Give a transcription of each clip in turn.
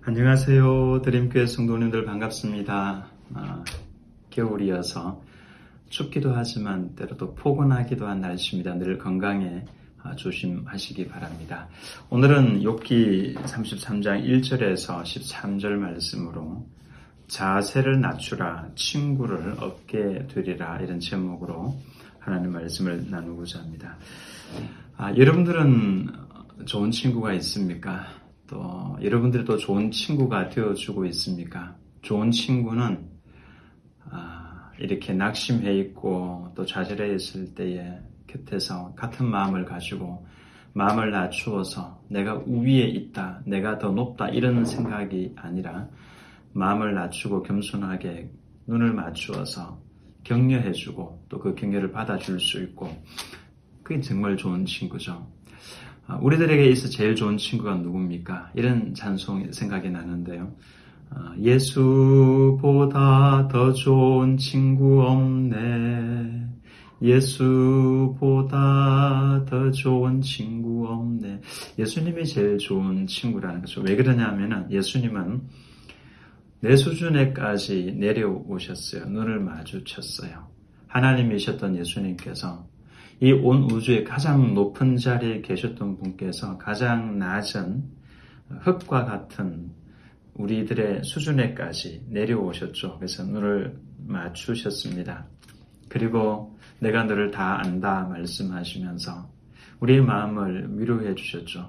안녕하세요. 드림교회 성도님들 반갑습니다. 겨울이어서 춥기도 하지만 때로도 포근하기도 한 날씨입니다. 늘 건강에 조심하시기 바랍니다. 오늘은 욥기 33장 1절에서 13절 말씀으로 자세를 낮추라 친구를 얻게 되리라 이런 제목으로 하나님 말씀을 나누고자 합니다. 여러분들은 좋은 친구가 있습니까? 또 여러분들이 또 좋은 친구가 되어주고 있습니까? 좋은 친구는 이렇게 낙심해 있고 또 좌절해 있을 때에 곁에서 같은 마음을 가지고 마음을 낮추어서 내가 우위에 있다, 내가 더 높다 이런 생각이 아니라 마음을 낮추고 겸손하게 눈을 맞추어서 격려해주고 또 그 격려를 받아줄 수 있고 그게 정말 좋은 친구죠. 우리들에게 있어 제일 좋은 친구가 누굽니까? 이런 찬송이 생각이 나는데요. 예수보다 더 좋은 친구 없네. 예수보다 더 좋은 친구 없네. 예수님이 제일 좋은 친구라는 거죠. 왜 그러냐면은 예수님은 내 수준에까지 내려오셨어요. 눈을 마주쳤어요. 하나님이셨던 예수님께서 이 온 우주의 가장 높은 자리에 계셨던 분께서 가장 낮은 흙과 같은 우리들의 수준에까지 내려오셨죠. 그래서 눈을 맞추셨습니다. 그리고 내가 너를 다 안다 말씀하시면서 우리의 마음을 위로해 주셨죠.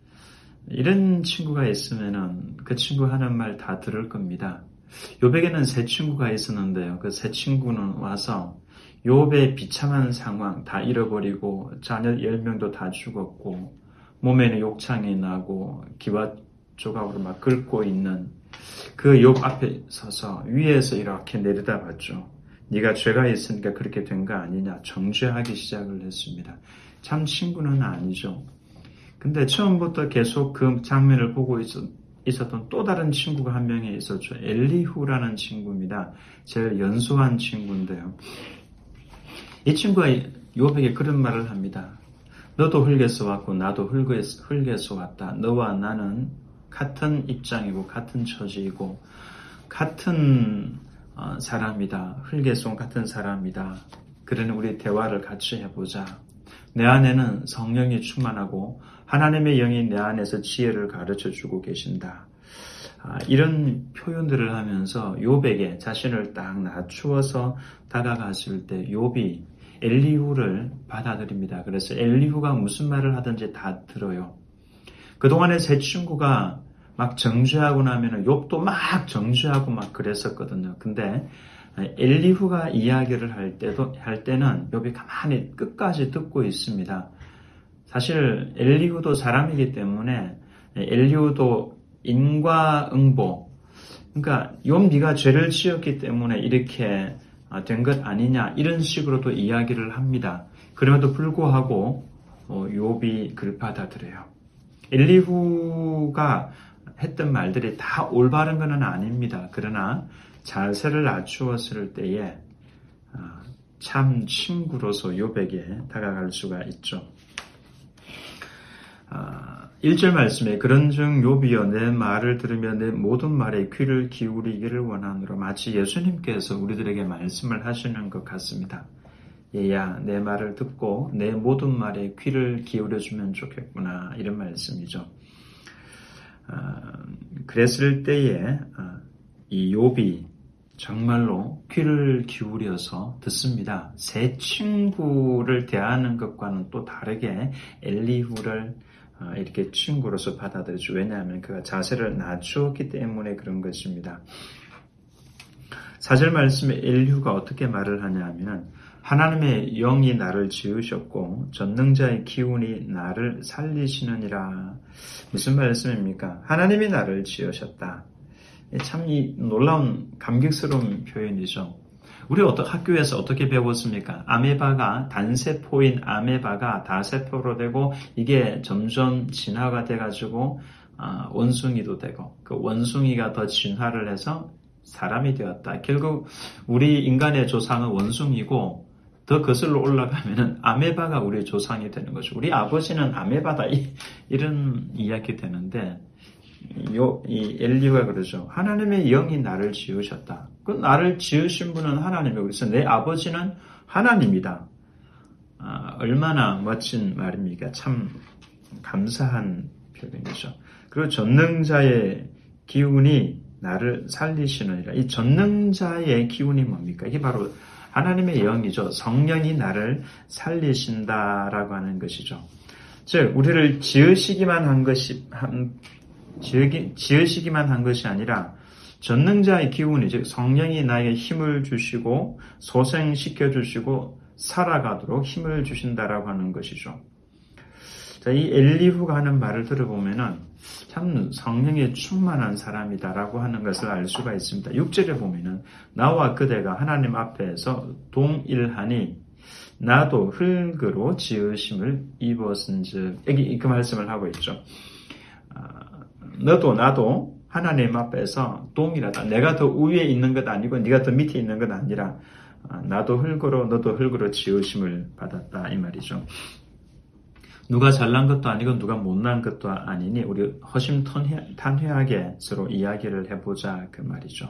이런 친구가 있으면은 그 친구 하는 말 다 들을 겁니다. 욥에게는 세 친구가 있었는데요. 그 세 친구는 와서 욥의 비참한 상황 다 잃어버리고 자녀 10명도 다 죽었고 몸에는 욕창이 나고 기와 조각으로 막 긁고 있는 그 욥 앞에 서서 위에서 이렇게 내려다봤죠. 네가 죄가 있으니까 그렇게 된 거 아니냐 정죄하기 시작을 했습니다. 참 친구는 아니죠. 근데 처음부터 계속 그 장면을 보고 있었던 또 다른 친구가 한 명이 있었죠. 엘리후라는 친구입니다. 제일 연소한 친구인데요. 이 친구가 욥에게 그런 말을 합니다. 너도 흙에서 왔고 나도 흙에서 왔다. 너와 나는 같은 입장이고 같은 처지이고 같은 사람이다. 흙에서 온 같은 사람이다. 그러니 우리 대화를 같이 해보자. 내 안에는 성령이 충만하고 하나님의 영이 내 안에서 지혜를 가르쳐주고 계신다. 이런 표현들을 하면서 욥에게 자신을 딱 낮추어서 다가갔을 때 욥이 엘리후를 받아들입니다. 그래서 엘리후가 무슨 말을 하든지 다 들어요. 그동안에 세 친구가 막 정죄하고 나면은 욥도 막 정죄하고 막 그랬었거든요. 근데 엘리후가 이야기를 할 때는 욥이 가만히 끝까지 듣고 있습니다. 사실 엘리후도 사람이기 때문에 엘리후도 인과응보, 그러니까 욥 네가 죄를 지었기 때문에 이렇게 된 것 아니냐 이런 식으로도 이야기를 합니다. 그럼에도 불구하고 욥이 그를 받아들여요. 엘리후가 했던 말들이 다 올바른 건 아닙니다. 그러나 자세를 낮추었을 때에 참 친구로서 욥에게 다가갈 수가 있죠. 1절 말씀에 그런즉 욥이여 내 말을 들으며 내 모든 말에 귀를 기울이기를 원하노라. 마치 예수님께서 우리들에게 말씀을 하시는 것 같습니다. 얘야 내 말을 듣고 내 모든 말에 귀를 기울여주면 좋겠구나 이런 말씀이죠. 그랬을 때에 이 욥이 정말로 귀를 기울여서 듣습니다. 새 친구를 대하는 것과는 또 다르게 엘리후를 이렇게 친구로서 받아들이죠. 왜냐하면 그가 자세를 낮추었기 때문에 그런 것입니다. 4절 말씀에 엘리후가 어떻게 말을 하냐 하면 하나님의 영이 나를 지으셨고 전능자의 기운이 나를 살리시느니라. 무슨 말씀입니까? 하나님이 나를 지으셨다. 참 이 놀라운 감격스러운 표현이죠. 우리 학교에서 어떻게 배웠습니까? 아메바가 단세포인 아메바가 다세포로 되고 이게 점점 진화가 돼가지고 원숭이도 되고 그 원숭이가 더 진화를 해서 사람이 되었다. 결국 우리 인간의 조상은 원숭이고 더 거슬러 올라가면은 아메바가 우리의 조상이 되는 거죠. 우리 아버지는 아메바다 이런 이야기 되는데 이 엘리후가 그러죠. 하나님의 영이 나를 지으셨다. 그 나를 지으신 분은 하나님이고, 그래서 내 아버지는 하나님이다. 얼마나 멋진 말입니까? 참 감사한 표현이죠. 그리고 전능자의 기운이 나를 살리시느니라. 이 전능자의 기운이 뭡니까? 이게 바로 하나님의 영이죠. 성령이 나를 살리신다라고 하는 것이죠. 즉 우리를 지으시기만 한 것이 아니라 전능자의 기운이, 즉 성령이 나에게 힘을 주시고 소생시켜 주시고 살아가도록 힘을 주신다라고 하는 것이죠. 자, 이 엘리후가 하는 말을 들어보면은 참 성령에 충만한 사람이다라고 하는 것을 알 수가 있습니다. 6절에 보면은 나와 그대가 하나님 앞에서 동일하니 나도 흙으로 지으심을 입었은즉, 여기 그 말씀을 하고 있죠. 너도 나도 하나님 앞에서 동일하다. 내가 더 위에 있는 것 아니고 네가 더 밑에 있는 것 아니라 나도 흙으로 너도 흙으로 지으심을 받았다, 이 말이죠. 누가 잘난 것도 아니고 누가 못난 것도 아니니 우리 허심탄회하게 서로 이야기를 해보자, 그 말이죠.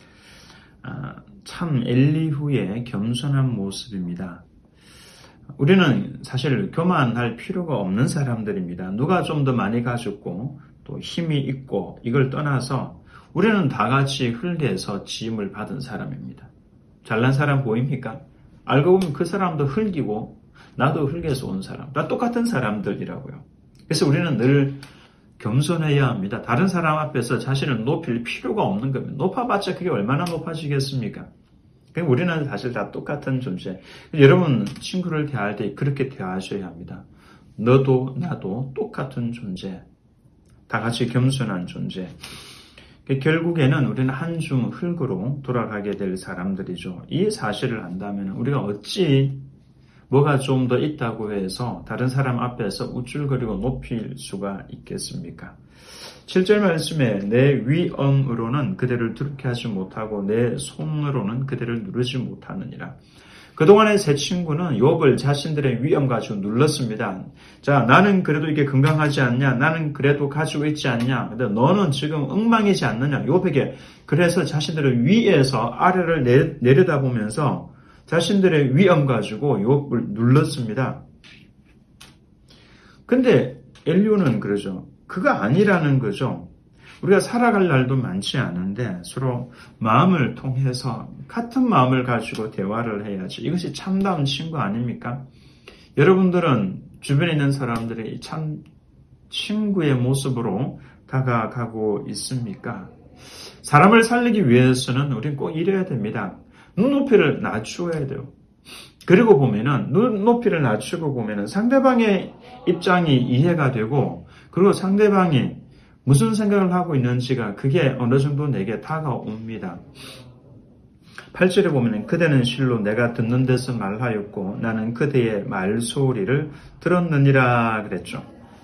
참 엘리후의 겸손한 모습입니다. 우리는 사실 교만할 필요가 없는 사람들입니다. 누가 좀 더 많이 가졌고 또 힘이 있고 이걸 떠나서 우리는 다 같이 흙에서 지음을 받은 사람입니다. 잘난 사람 보입니까? 알고 보면 그 사람도 흙이고 나도 흙에서 온 사람, 다 똑같은 사람들이라고요. 그래서 우리는 늘 겸손해야 합니다. 다른 사람 앞에서 자신을 높일 필요가 없는 겁니다. 높아봤자 그게 얼마나 높아지겠습니까? 우리는 사실 다 똑같은 존재. 여러분 친구를 대할 때 그렇게 대하셔야 합니다. 너도 나도 똑같은 존재. 다 같이 겸손한 존재. 결국에는 우리는 한 줌 흙으로 돌아가게 될 사람들이죠. 이 사실을 안다면 우리가 어찌 뭐가 좀 더 있다고 해서 다른 사람 앞에서 우쭐거리고 높일 수가 있겠습니까? 7절 말씀에 내 위엄으로는 그대를 두렵게 하지 못하고 내 손으로는 그대를 누르지 못하느니라. 그동안의 세 친구는 욥을 자신들의 위엄 가지고 눌렀습니다. 자, 나는 그래도 이게 건강하지 않냐? 나는 그래도 가지고 있지 않냐? 근데 너는 지금 엉망이지 않느냐? 욥에게 그래서 자신들을 위에서 아래를 내려다보면서 자신들의 위엄 가지고 욥을 눌렀습니다. 근데 엘리후는 그러죠. 그거 아니라는 거죠. 우리가 살아갈 날도 많지 않은데 서로 마음을 통해서 같은 마음을 가지고 대화를 해야지. 이것이 참다운 친구 아닙니까? 여러분들은 주변에 있는 사람들이 참 친구의 모습으로 다가가고 있습니까? 사람을 살리기 위해서는 우리는 꼭 이래야 됩니다. 눈높이를 낮추어야 돼요. 그리고 보면은 눈높이를 낮추고 보면은 상대방의 입장이 이해가 되고, 그리고 상대방이 무슨 생각을 하고 있는지가 그게 어느 정도 내게 다가옵니다. 8절에 보면은 그대는 실로 내가 듣는 데서 말하였고 나는 그대의 말소리를 들었느니라 그랬죠.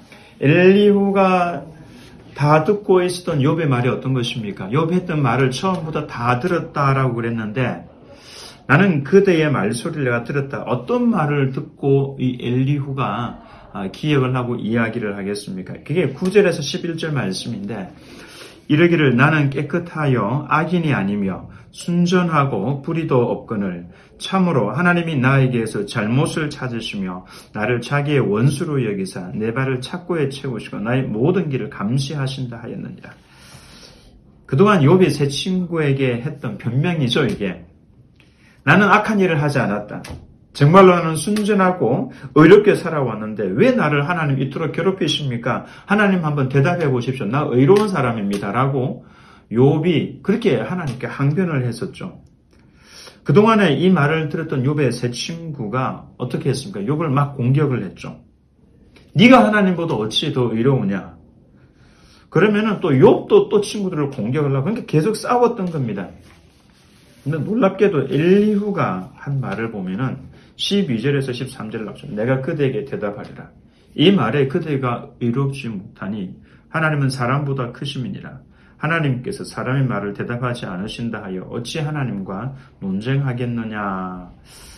엘리후가 다 듣고 있었던 욥의 말이 어떤 것입니까? 욥이 했던 말을 처음부터 다 들었다라고 그랬는데, 나는 그대의 말소리를 내가 들었다. 어떤 말을 듣고 이 엘리후가 기억을 하고 이야기를 하겠습니까? 그게 9절에서 11절 말씀인데, 이르기를 나는 깨끗하여 악인이 아니며 순전하고 불의도 없거늘 참으로 하나님이 나에게서 잘못을 찾으시며 나를 자기의 원수로 여기사 내 발을 착고에 채우시고 나의 모든 길을 감시하신다 하였느니라. 그동안 욥이 세 친구에게 했던 변명이죠, 이게. 나는 악한 일을 하지 않았다. 정말로 나는 순전하고 의롭게 살아왔는데 왜 나를 하나님 이토록 괴롭히십니까? 하나님 한번 대답해 보십시오. 나 의로운 사람입니다. 라고 욥이 그렇게 하나님께 항변을 했었죠. 그동안에 이 말을 들었던 욥의 세 친구가 어떻게 했습니까? 욥을 막 공격을 했죠. 네가 하나님보다 어찌 더 의로우냐? 그러면은 또 욥도 또 친구들을 공격을 하고, 그러니까 계속 싸웠던 겁니다. 근데 놀랍게도 엘리후가 한 말을 보면은 12절에서 13절을 나오죠. 내가 그대에게 대답하리라. 이 말에 그대가 의롭지 못하니 하나님은 사람보다 크심이니라. 하나님께서 사람의 말을 대답하지 않으신다 하여 어찌 하나님과 논쟁하겠느냐.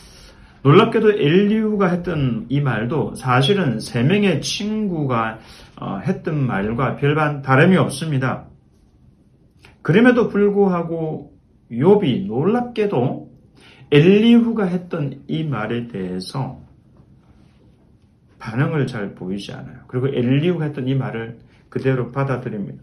놀랍게도 엘리후가 했던 이 말도 사실은 세 명의 친구가 했던 말과 별반 다름이 없습니다. 그럼에도 불구하고 욥이 놀랍게도 엘리후가 했던 이 말에 대해서 반응을 잘 보이지 않아요. 그리고 엘리후가 했던 이 말을 그대로 받아들입니다.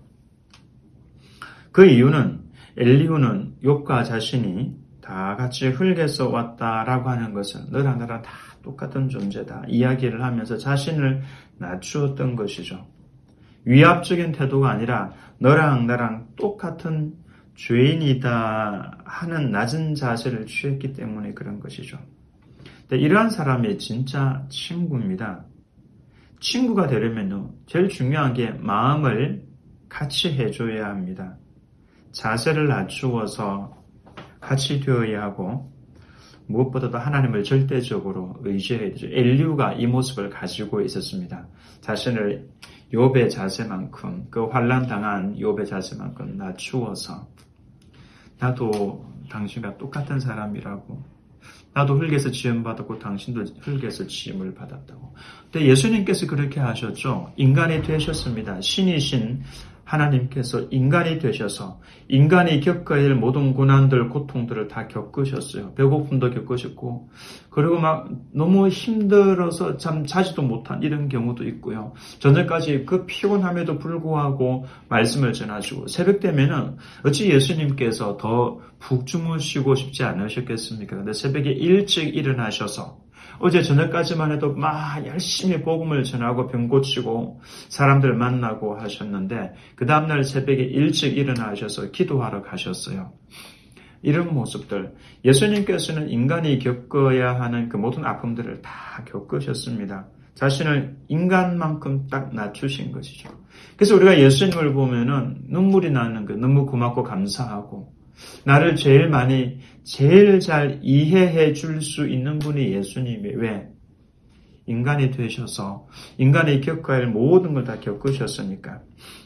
그 이유는 엘리후는 욥과 자신이 다 같이 흙에서 왔다라고 하는 것은 너랑 나랑 다 똑같은 존재다 이야기를 하면서 자신을 낮추었던 것이죠. 위압적인 태도가 아니라 너랑 나랑 똑같은 죄인이다 하는 낮은 자세를 취했기 때문에 그런 것이죠. 이러한 사람이 진짜 친구입니다. 친구가 되려면 제일 중요한 게 마음을 같이 해줘야 합니다. 자세를 낮추어서 같이 되어야 하고 무엇보다도 하나님을 절대적으로 의지해야 되죠. 엘리후가 이 모습을 가지고 있었습니다. 자신을 욥의 자세만큼 그 환난 당한 욥의 자세만큼 낮추어서 나도 당신과 똑같은 사람이라고 나도 흙에서 지음받았고 당신도 흙에서 지음을 받았다고. 근데 예수님께서 그렇게 하셨죠. 인간이 되셨습니다. 신이신 하나님께서 인간이 되셔서 인간이 겪어야 할 모든 고난들, 고통들을 다 겪으셨어요. 배고픔도 겪으셨고 그리고 막 너무 힘들어서 잠 자지도 못한 이런 경우도 있고요. 저녁까지 그 피곤함에도 불구하고 말씀을 전하시고 새벽 되면은 어찌 예수님께서 더 푹 주무시고 싶지 않으셨겠습니까? 근데 새벽에 일찍 일어나셔서 어제 저녁까지만 해도 막 열심히 복음을 전하고 병 고치고 사람들 만나고 하셨는데 그 다음날 새벽에 일찍 일어나셔서 기도하러 가셨어요. 이런 모습들, 예수님께서는 인간이 겪어야 하는 그 모든 아픔들을 다 겪으셨습니다. 자신을 인간만큼 딱 낮추신 것이죠. 그래서 우리가 예수님을 보면은 눈물이 나는 거 너무 고맙고 감사하고 나를 제일 잘 이해해 줄 수 있는 분이 예수님이 왜? 인간이 되셔서 인간이 겪어야 할 모든 걸 다 겪으셨으니까.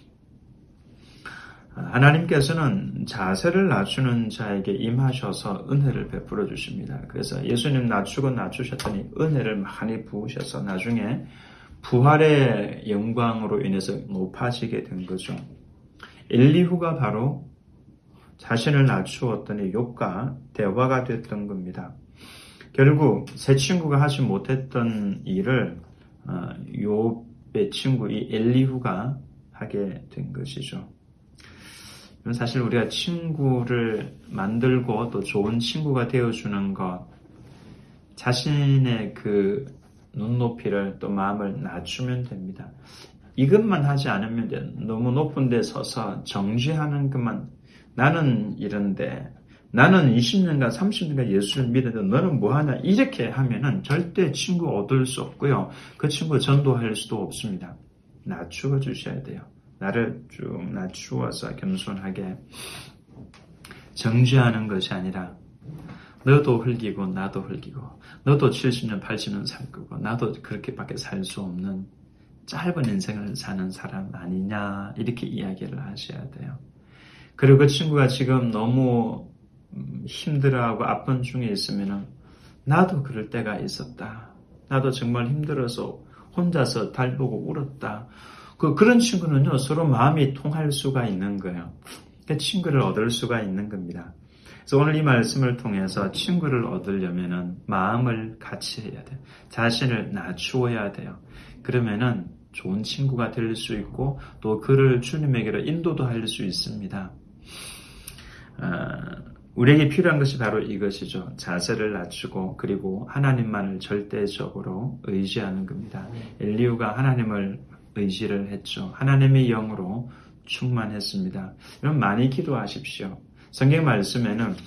하나님께서는 자세를 낮추는 자에게 임하셔서 은혜를 베풀어 주십니다. 그래서 예수님 낮추셨더니 은혜를 많이 부으셔서 나중에 부활의 영광으로 인해서 높아지게 된 거죠. 엘리후가 바로 자신을 낮추었더니 욥과 대화가 됐던 겁니다. 결국 새 친구가 하지 못했던 일을 욥의 친구 이 엘리후가 하게 된 것이죠. 사실 우리가 친구를 만들고 또 좋은 친구가 되어주는 것, 자신의 그 눈높이를 또 마음을 낮추면 됩니다. 이것만 하지 않으면 돼. 너무 높은 데 서서 정죄하는 것만 나는 이런데 나는 20년간 30년간 예수를 믿었는데 너는 뭐하냐 이렇게 하면은 절대 친구 얻을 수 없고요. 그 친구 전도할 수도 없습니다. 낮추어 주셔야 돼요. 나를 쭉 낮추어서 겸손하게 정죄하는 것이 아니라 너도 흙이고 나도 흙이고 너도 70년 80년 살 거고 나도 그렇게밖에 살 수 없는 짧은 인생을 사는 사람 아니냐 이렇게 이야기를 하셔야 돼요. 그리고 그 친구가 지금 너무 힘들어하고 아픈 중에 있으면 나도 그럴 때가 있었다. 나도 정말 힘들어서 혼자서 달보고 울었다. 그런 친구는요 서로 마음이 통할 수가 있는 거예요. 그 친구를 얻을 수가 있는 겁니다. 그래서 오늘 이 말씀을 통해서 친구를 얻으려면은 마음을 같이 해야 돼요. 자신을 낮추어야 돼요. 그러면은 좋은 친구가 될 수 있고 또 그를 주님에게로 인도도 할 수 있습니다. 우리에게 필요한 것이 바로 이것이죠. 자세를 낮추고 그리고 하나님만을 절대적으로 의지하는 겁니다. 엘리후가 하나님을 의지를 했죠. 하나님의 영으로 충만했습니다. 여러분 많이 기도하십시오. 성경 말씀에는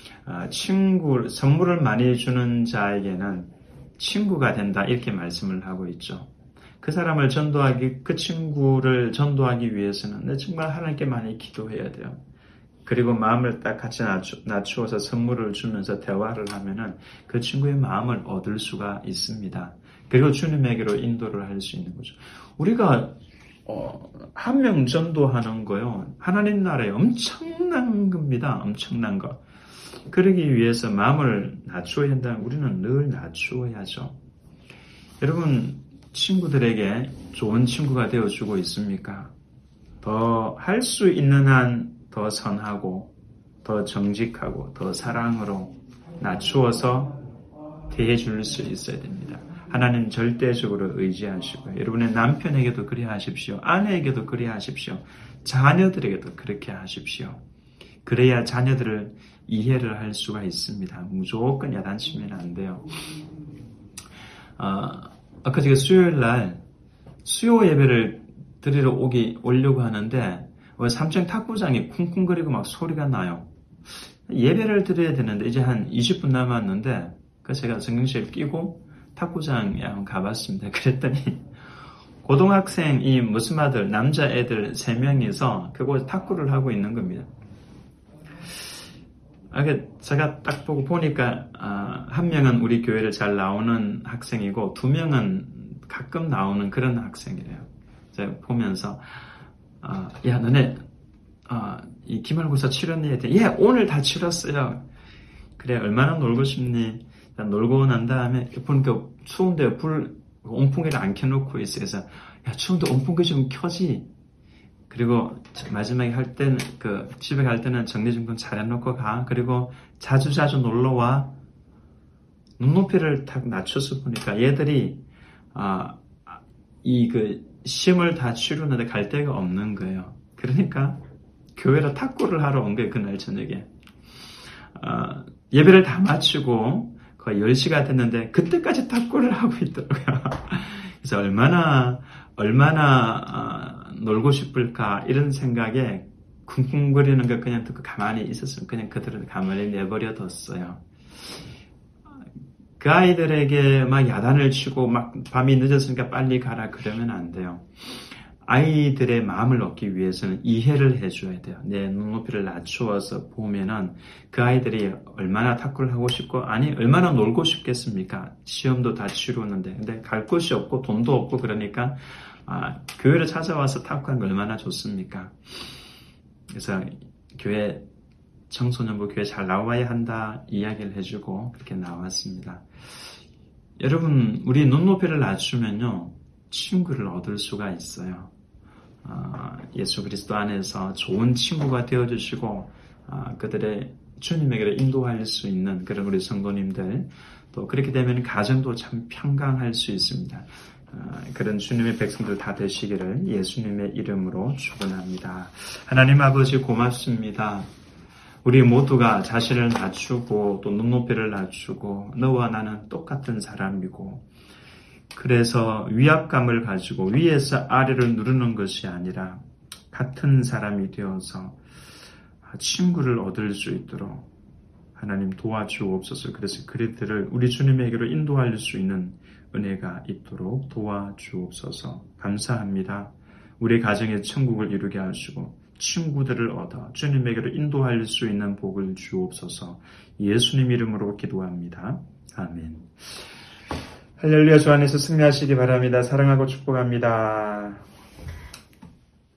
선물을 많이 주는 자에게는 친구가 된다 이렇게 말씀을 하고 있죠. 그 사람을 그 친구를 전도하기 위해서는 정말 하나님께 많이 기도해야 돼요. 그리고 마음을 딱 같이 낮추어서 선물을 주면서 대화를 하면은 그 친구의 마음을 얻을 수가 있습니다. 그리고 주님에게로 인도를 할 수 있는 거죠. 우리가 한 명 전도하는 거요. 하나님 나라에 엄청난 겁니다. 엄청난 거. 그러기 위해서 마음을 낮추어야 한다면 우리는 늘 낮추어야죠. 여러분 친구들에게 좋은 친구가 되어주고 있습니까? 더 할 수 있는 한 더 선하고 더 정직하고 더 사랑으로 낮추어서 대해줄 수 있어야 됩니다. 하나님 절대적으로 의지하시고 여러분의 남편에게도 그리 하십시오. 아내에게도 그리 하십시오. 자녀들에게도 그렇게 하십시오. 그래야 자녀들을 이해를 할 수가 있습니다. 무조건 야단치면 안 돼요. 아까 제가 수요일날 수요 예배를 드리러 오려고 하는데 3층 탁구장이 쿵쿵거리고 막 소리가 나요. 예배를 드려야 되는데 이제 한 20분 남았는데 그래서 제가 성경책을 끼고 탁구장에 한번 가봤습니다. 그랬더니 고등학생 이 무슨 아들 남자애들 3명이서 그곳 탁구를 하고 있는 겁니다. 제가 딱 보니까 한 명은 우리 교회를 잘 나오는 학생이고 2명은 가끔 나오는 그런 학생이래요. 제가 보면서 야 너네 이 기말고사 치렀니? 예 오늘 다 치렀어요. 그래 얼마나 놀고 싶니? 놀고 난 다음에 보니까 추운데 온풍기를 안 켜놓고 있어요. 그래서 야 추운데 온풍기 좀 켜지. 그리고 마지막에 할 때는 집에 갈 때는 정리정돈 잘 해놓고 가. 그리고 자주 놀러와. 눈높이를 딱 낮춰서 보니까 얘들이 시험을 다 치르는데 갈 데가 없는 거예요. 그러니까 교회로 탁구를 하러 온 거예요. 그날 저녁에. 예배를 다 마치고 거의 10시가 됐는데 그때까지 탁구를 하고 있더라고요. 그래서 얼마나 놀고 싶을까 이런 생각에 쿵쿵거리는 거 그냥 듣고 가만히 있었으면 그냥 그들을 가만히 내버려뒀어요. 그 아이들에게 막 야단을 치고 막 밤이 늦었으니까 빨리 가라 그러면 안 돼요. 아이들의 마음을 얻기 위해서는 이해를 해줘야 돼요. 내 눈높이를 낮추어서 보면은 그 아이들이 얼마나 탁구를 하고 싶고 얼마나 놀고 싶겠습니까? 시험도 다 치르는데 근데 갈 곳이 없고 돈도 없고 그러니까 교회를 찾아와서 탁구하는 게 얼마나 좋습니까? 그래서 교회 청소년부 교회 잘 나와야 한다 이야기를 해주고 그렇게 나왔습니다. 여러분 우리 눈높이를 낮추면요 친구를 얻을 수가 있어요. 예수 그리스도 안에서 좋은 친구가 되어주시고 그들의 주님에게로 인도할 수 있는 그런 우리 성도님들 또 그렇게 되면 가정도 참 평강할 수 있습니다. 그런 주님의 백성들 다 되시기를 예수님의 이름으로 축원합니다. 하나님 아버지 고맙습니다. 우리 모두가 자신을 낮추고 또 눈높이를 낮추고 너와 나는 똑같은 사람이고 그래서 위압감을 가지고 위에서 아래를 누르는 것이 아니라 같은 사람이 되어서 친구를 얻을 수 있도록 하나님 도와주옵소서. 그래서 그들을 우리 주님에게로 인도할 수 있는 은혜가 있도록 도와주옵소서. 감사합니다. 우리 가정의 천국을 이루게 하시고 친구들을 얻어 주님에게로 인도할 수 있는 복을 주옵소서. 예수님 이름으로 기도합니다. 아멘. 할렐루야. 주 안에서 승리하시기 바랍니다. 사랑하고 축복합니다.